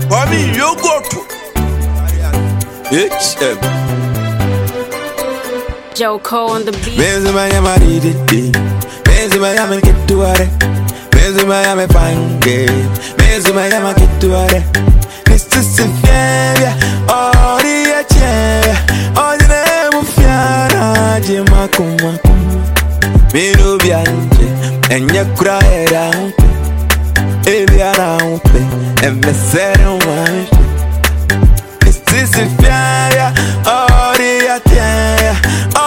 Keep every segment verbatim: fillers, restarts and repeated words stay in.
I mean, you go to H M Joe Cole on the beat. Benzema ya maridi Benzema ya me kitu are Benzema ya me pange Benzema ya me kitu are Mister Sifia Ori ya che Ori ne mufiara Jima kuma Minu bianje Enye kura era Ebi ara umpe Eme sere umaje Mister Sifia Ori ya che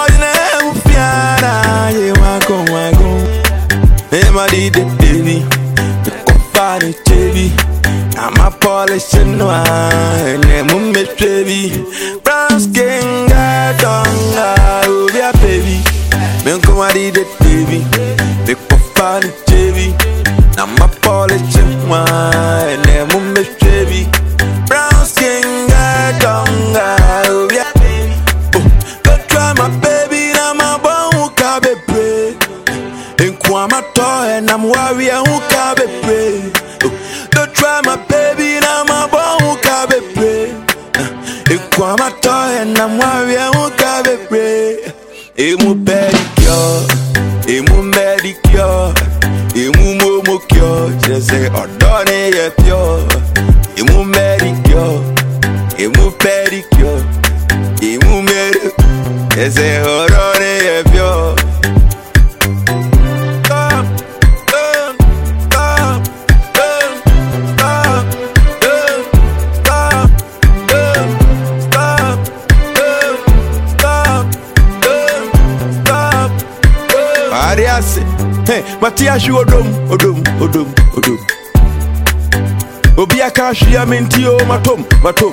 Emadi de baby, the confiding baby. I'm a polishing noir, and I'm a miss baby. Brown skin, got on, oh yeah, baby. Men come out de baby, the confiding baby. I'm a polishing noir, and I'm a miss baby. Brown skin, got on, oh yeah, baby. Oh, go try my baby, now my bone can be brave. I'm a toy and I'm warrior who can be brave. Don't try my baby, now my bone who can be brave. I'm a toy and I'm warrior who can be brave. Emu pedicure, emu medicure, emu momocure. Just say, oh, don't you pure. Emu medicure, emu pedicure, emu medicure. Just say, oh, don't you pure. Hey, Matia shi odom, odom, odom, odom. Obia kashi ya minti o matom, matom.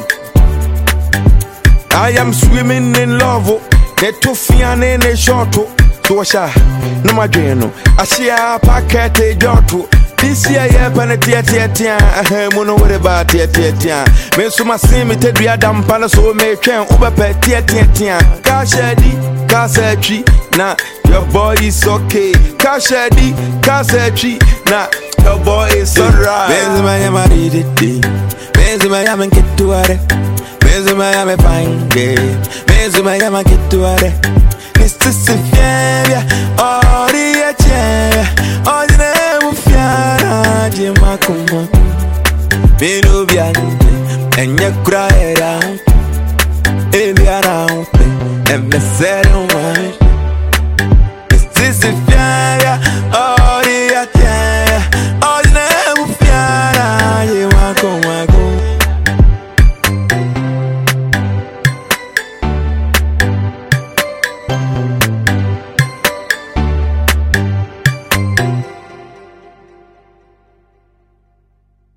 I am swimming in love. Ne tofiane ne shorto. So washa, no madreno. Asia pakete joto. This year yeah panetia tia tia. Mono wore ba tia tia tia. Me suma simi te dua dampana so me twen obepe tia tia tia. Kashedi, kasechi na. Your boy is okay. Kashedi, kasechi na. Your boy is alright. Benzema ya maridi, Benzema ya me kitu are, Benzema ya me pange, Benzema ya me kitu are. Mister Sifia, ori ya che, ori ne mufiara jima kuma. Minu bianje, enye kura era, ebi ara umpe, eme sere umaje. Mister Sifia,